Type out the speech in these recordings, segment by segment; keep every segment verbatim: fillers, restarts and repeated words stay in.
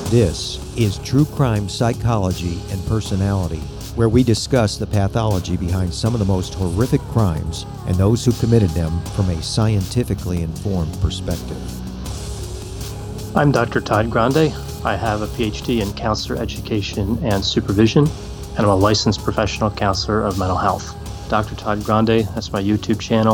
This is True Crime Psychology and Personality, where we discuss the pathology behind some of the most horrific crimes and those who committed them from a scientifically informed perspective. I'm Doctor Todd Grande. I have a P H D in counselor education and supervision, and I'm a licensed professional counselor of mental health. Doctor Todd Grande, that's my YouTube channel.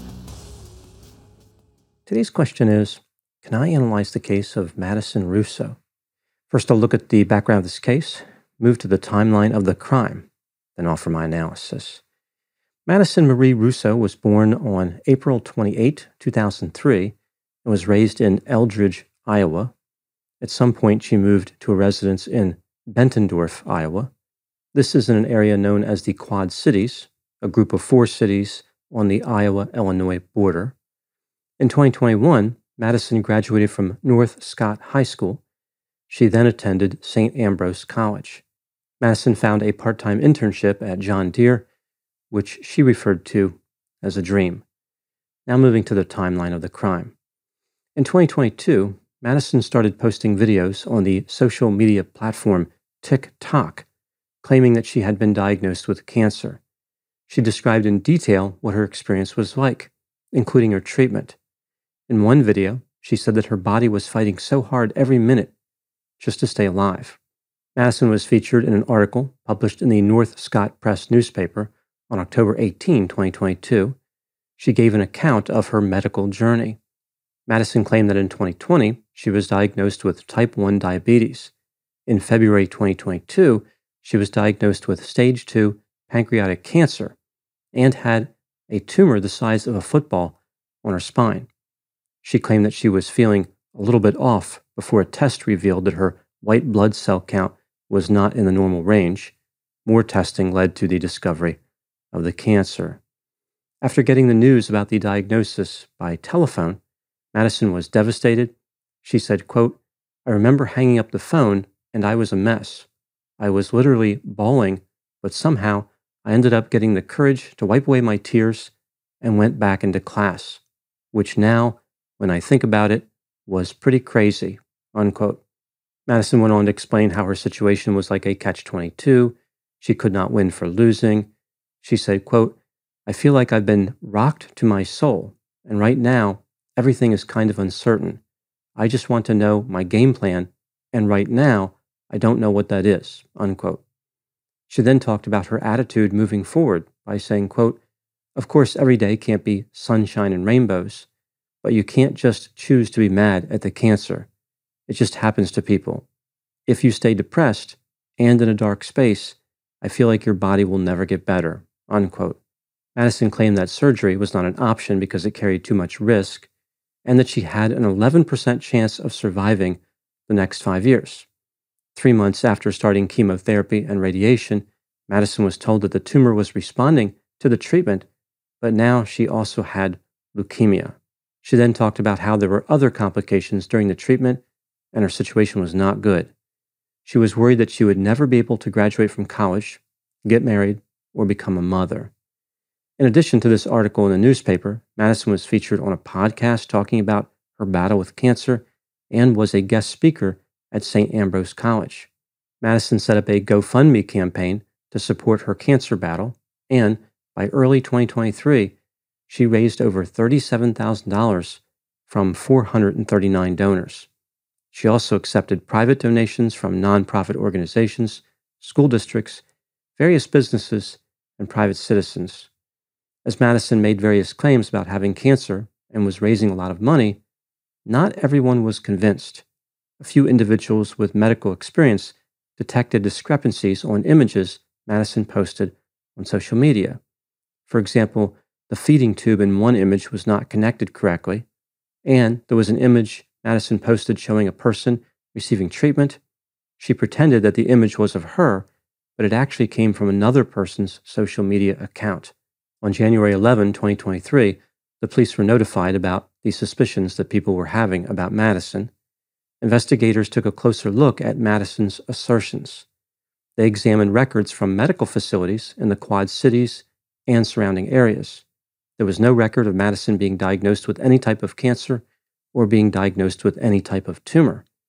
Today's question is, can I analyze the case of Madison Russo? First, I'll look at the background of this case, move to the timeline of the crime, then offer my analysis. Madison Marie Russo was born on April twenty-eighth, two thousand three, and was raised in Eldridge, Iowa. At some point, she moved to a residence in Bettendorf, Iowa. This is in an area known as the Quad Cities, a group of four cities on the Iowa-Illinois border. In twenty twenty-one, Madison graduated from North Scott High School. She then attended Saint Ambrose College. Madison found a part-time internship at John Deere, which she referred to as a dream. Now moving to the timeline of the crime. In twenty twenty-two, Madison started posting videos on the social media platform TikTok, claiming that she had been diagnosed with cancer. She described in detail what her experience was like, including her treatment. In one video, she said that her body was fighting so hard every minute just to stay alive. Madison was featured in an article published in the North Scott Press newspaper on October eighteenth, twenty twenty-two. She gave an account of her medical journey. Madison claimed that in twenty twenty, she was diagnosed with type one diabetes. In February twenty twenty-two, she was diagnosed with stage two pancreatic cancer and had a tumor the size of a football on her spine. She claimed that she was feeling a little bit off before a test revealed that her white blood cell count was not in the normal range. More testing led to the discovery of the cancer. After getting the news about the diagnosis by telephone, Madison was devastated. She said, quote, "I remember hanging up the phone and I was a mess. I was literally bawling, but somehow I ended up getting the courage to wipe away my tears and went back into class, which now, when I think about it, was pretty crazy," unquote. Madison went on to explain how her situation was like a catch twenty-two. She could not win for losing. She said, quote, "I feel like I've been rocked to my soul, and right now, everything is kind of uncertain. I just want to know my game plan, and right now, I don't know what that is," unquote. She then talked about her attitude moving forward by saying, quote, "Of course, every day can't be sunshine and rainbows, but you can't just choose to be mad at the cancer. It just happens to people. If you stay depressed and in a dark space, I feel like your body will never get better," unquote. Madison claimed that surgery was not an option because it carried too much risk, and that she had an eleven percent chance of surviving the next five years. Three months after starting chemotherapy and radiation, Madison was told that the tumor was responding to the treatment, but now she also had leukemia. She then talked about how there were other complications during the treatment, and her situation was not good. She was worried that she would never be able to graduate from college, get married, or become a mother. In addition to this article in the newspaper, Madison was featured on a podcast talking about her battle with cancer and was a guest speaker at Saint Ambrose College. Madison set up a GoFundMe campaign to support her cancer battle, and by early twenty twenty-three, she raised over thirty-seven thousand dollars from four hundred thirty-nine donors. She also accepted private donations from nonprofit organizations, school districts, various businesses, and private citizens. As Madison made various claims about having cancer and was raising a lot of money, not everyone was convinced. A few individuals with medical experience detected discrepancies on images Madison posted on social media. For example, the feeding tube in one image was not connected correctly, and there was an image Madison posted showing a person receiving treatment. She pretended that the image was of her, but it actually came from another person's social media account. On January eleventh, twenty twenty-three, the police were notified about the suspicions that people were having about Madison. Investigators took a closer look at Madison's assertions. They examined records from medical facilities in the Quad Cities and surrounding areas. There was no record of Madison being diagnosed with any type of cancer or being diagnosed with any type of tumor.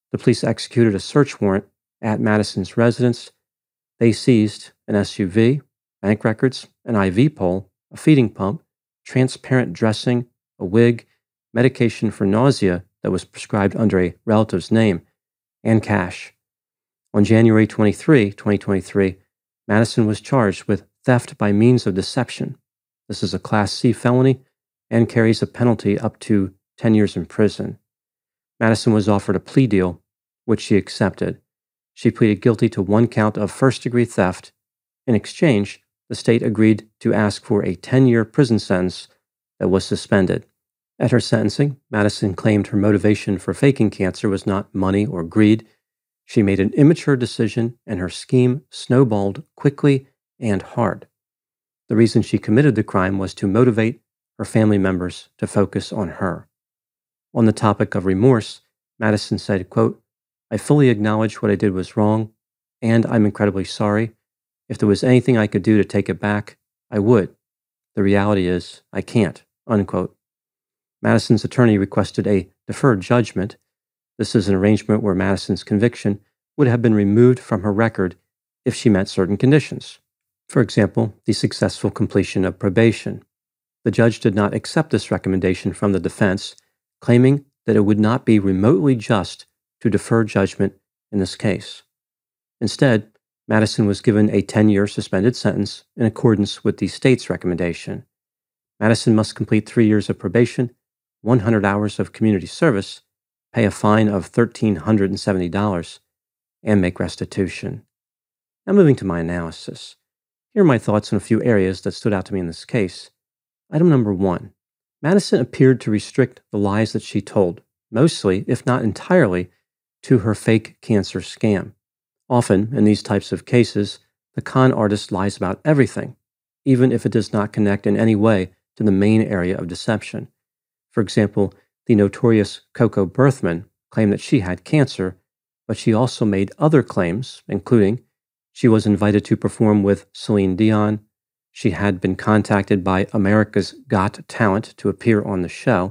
The police executed a search warrant at Madison's residence. They seized an S U V, bank records, an I V pole, a feeding pump, transparent dressing, a wig, medication for nausea that was prescribed under a relative's name, and cash. On January twenty-third, twenty twenty-three, Madison was charged with theft by means of deception. This is a Class C felony and carries a penalty up to ten years in prison. Madison was offered a plea deal, which she accepted. She pleaded guilty to one count of first-degree theft. In exchange, the state agreed to ask for a ten-year prison sentence that was suspended. At her sentencing, Madison claimed her motivation for faking cancer was not money or greed. She made an immature decision, and her scheme snowballed quickly and hard. The reason she committed the crime was to motivate her family members to focus on her. On the topic of remorse, Madison said, quote, "I fully acknowledge what I did was wrong, and I'm incredibly sorry. If there was anything I could do to take it back, I would. The reality is, I can't," unquote. Madison's attorney requested a deferred judgment. This is an arrangement where Madison's conviction would have been removed from her record if she met certain conditions. For example, the successful completion of probation. The judge did not accept this recommendation from the defense, claiming that it would not be remotely just to defer judgment in this case. Instead, Madison was given a ten-year suspended sentence in accordance with the state's recommendation. Madison must complete three years of probation, one hundred hours of community service, pay a fine of one thousand three hundred seventy dollars, and make restitution. Now moving to my analysis. Here are my thoughts on a few areas that stood out to me in this case. Item number one. Madison appeared to restrict the lies that she told, mostly, if not entirely, to her fake cancer scam. Often, in these types of cases, the con artist lies about everything, even if it does not connect in any way to the main area of deception. For example, the notorious Coco Berthman claimed that she had cancer, but she also made other claims, including she was invited to perform with Celine Dion, she had been contacted by America's Got Talent to appear on the show,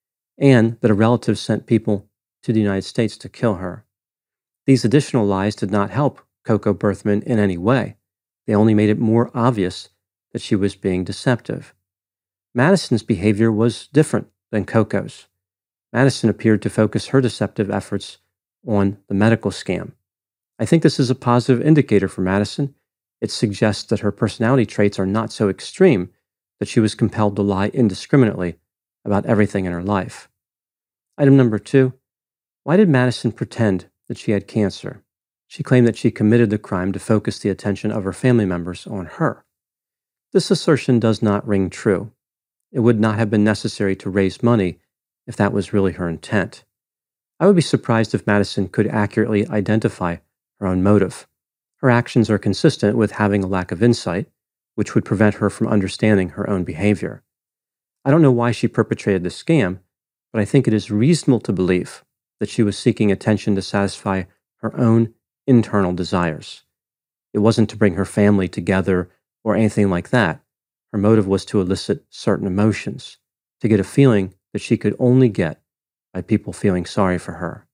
and that a relative sent people to the United States to kill her. These additional lies did not help Coco Berthman in any way. They only made it more obvious that she was being deceptive. Madison's behavior was different than Coco's. Madison appeared to focus her deceptive efforts on the medical scam. I think this is a positive indicator for Madison. It suggests that her personality traits are not so extreme that she was compelled to lie indiscriminately about everything in her life. Item number two, why did Madison pretend that she had cancer? She claimed that she committed the crime to focus the attention of her family members on her. This assertion does not ring true. It would not have been necessary to raise money if that was really her intent. I would be surprised if Madison could accurately identify her own motive. Her actions are consistent with having a lack of insight, which would prevent her from understanding her own behavior. I don't know why she perpetrated the scam, but I think it is reasonable to believe that she was seeking attention to satisfy her own internal desires. It wasn't to bring her family together or anything like that. Her motive was to elicit certain emotions, to get a feeling that she could only get by people feeling sorry for her.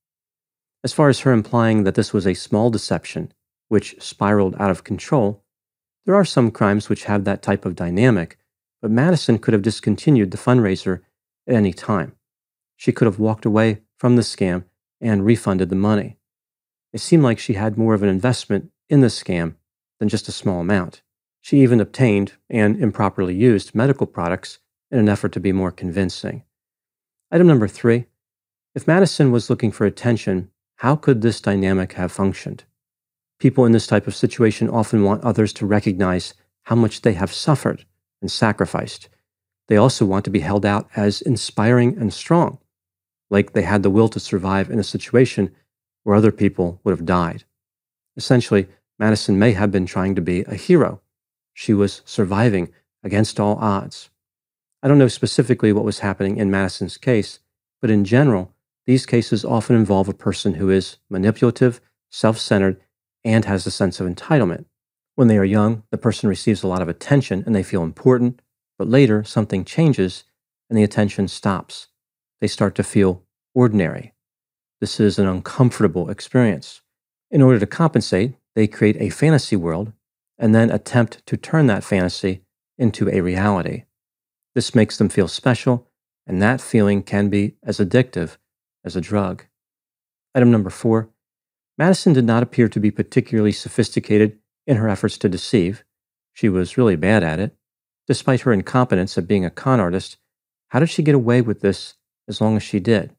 As far as her implying that this was a small deception, which spiraled out of control, there are some crimes which have that type of dynamic, but Madison could have discontinued the fundraiser at any time. She could have walked away from the scam and refunded the money. It seemed like she had more of an investment in the scam than just a small amount. She even obtained and improperly used medical products in an effort to be more convincing. Item number three, if Madison was looking for attention, how could this dynamic have functioned? People in this type of situation often want others to recognize how much they have suffered and sacrificed. They also want to be held out as inspiring and strong, like they had the will to survive in a situation where other people would have died. Essentially, Madison may have been trying to be a hero. She was surviving against all odds. I don't know specifically what was happening in Madison's case, but in general, these cases often involve a person who is manipulative, self-centered, and has a sense of entitlement. When they are young, the person receives a lot of attention and they feel important, but later something changes and the attention stops. They start to feel ordinary. This is an uncomfortable experience. In order to compensate, they create a fantasy world and then attempt to turn that fantasy into a reality. This makes them feel special, and that feeling can be as addictive as a drug. Item number four, Madison did not appear to be particularly sophisticated in her efforts to deceive. She was really bad at it. Despite her incompetence at being a con artist, how did she get away with this as long as she did?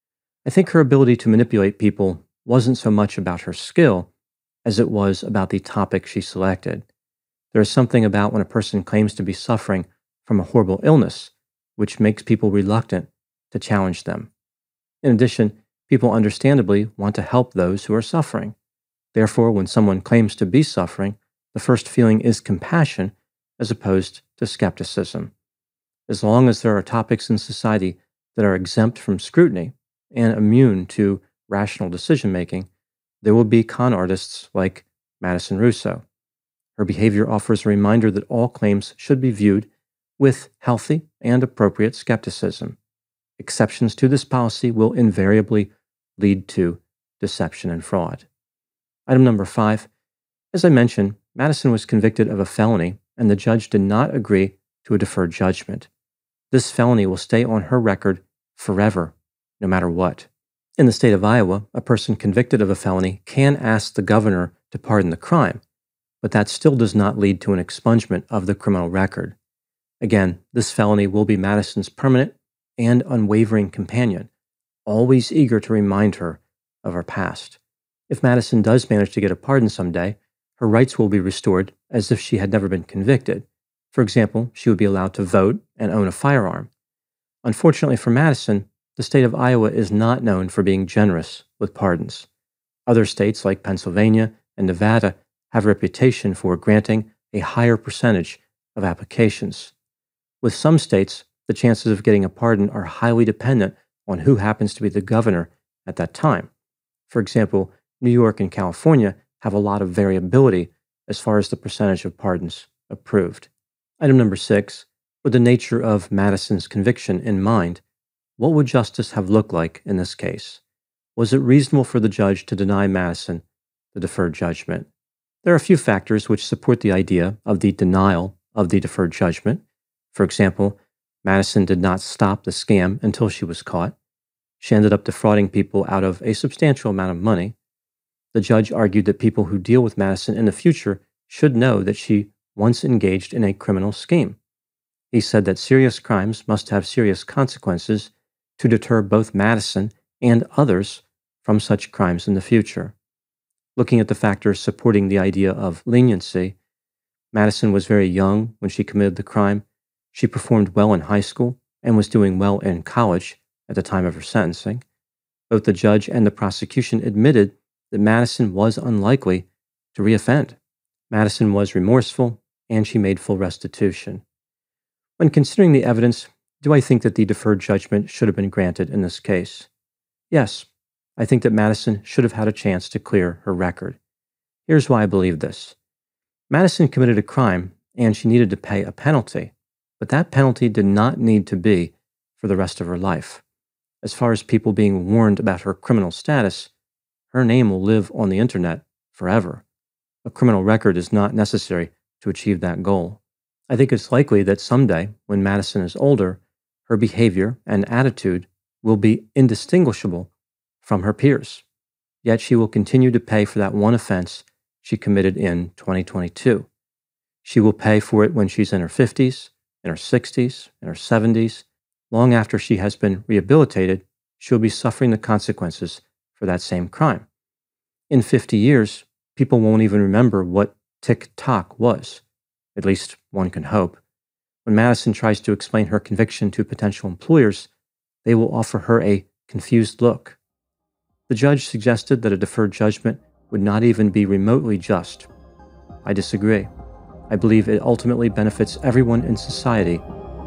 I think her ability to manipulate people wasn't so much about her skill as it was about the topic she selected. There is something about when a person claims to be suffering from a horrible illness, which makes people reluctant to challenge them. In addition, people understandably want to help those who are suffering. Therefore, when someone claims to be suffering, the first feeling is compassion as opposed to skepticism. As long as there are topics in society that are exempt from scrutiny and immune to rational decision-making, there will be con artists like Madison Russo. Her behavior offers a reminder that all claims should be viewed with healthy and appropriate skepticism. Exceptions to this policy will invariably lead to deception and fraud. Item number five. As I mentioned, Madison was convicted of a felony, and the judge did not agree to a deferred judgment. This felony will stay on her record forever, no matter what. In the state of Iowa, a person convicted of a felony can ask the governor to pardon the crime, but that still does not lead to an expungement of the criminal record. Again, this felony will be Madison's permanent and unwavering companion, always eager to remind her of her past. If Madison does manage to get a pardon someday, her rights will be restored as if she had never been convicted. For example, she would be allowed to vote and own a firearm. Unfortunately for Madison, the state of Iowa is not known for being generous with pardons. Other states like Pennsylvania and Nevada have a reputation for granting a higher percentage of applications. With some states, the chances of getting a pardon are highly dependent on who happens to be the governor at that time. For example, New York and California have a lot of variability as far as the percentage of pardons approved. Item number six, with the nature of Madison's conviction in mind, what would justice have looked like in this case? Was it reasonable for the judge to deny Madison the deferred judgment? There are a few factors which support the idea of the denial of the deferred judgment. For example, Madison did not stop the scam until she was caught. She ended up defrauding people out of a substantial amount of money. The judge argued that people who deal with Madison in the future should know that she once engaged in a criminal scheme. He said that serious crimes must have serious consequences to deter both Madison and others from such crimes in the future. Looking at the factors supporting the idea of leniency, Madison was very young when she committed the crime. She performed well in high school and was doing well in college at the time of her sentencing. Both the judge and the prosecution admitted that Madison was unlikely to reoffend. Madison was remorseful, and she made full restitution. When considering the evidence, do I think that the deferred judgment should have been granted in this case? Yes, I think that Madison should have had a chance to clear her record. Here's why I believe this. Madison committed a crime, and she needed to pay a penalty, but that penalty did not need to be for the rest of her life. As far as people being warned about her criminal status, her name will live on the internet forever. A criminal record is not necessary to achieve that goal. I think it's likely that someday, when Madison is older, her behavior and attitude will be indistinguishable from her peers. Yet she will continue to pay for that one offense she committed in twenty twenty-two. She will pay for it when she's in her fifties, in her sixties, in her seventies. Long after she has been rehabilitated, she'll be suffering the consequences for that same crime. In fifty years, people won't even remember what TikTok was. At least one can hope. When Madison tries to explain her conviction to potential employers, they will offer her a confused look. The judge suggested that a deferred judgment would not even be remotely just. I disagree. I believe it ultimately benefits everyone in society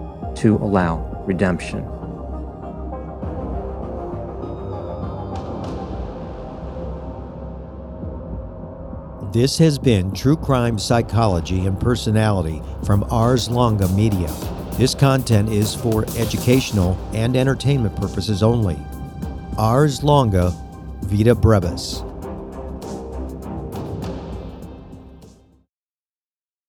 to allow redemption. This has been True Crime Psychology and Personality from Ars Longa Media. This content is for educational and entertainment purposes only. Ars Longa Vita Brevis.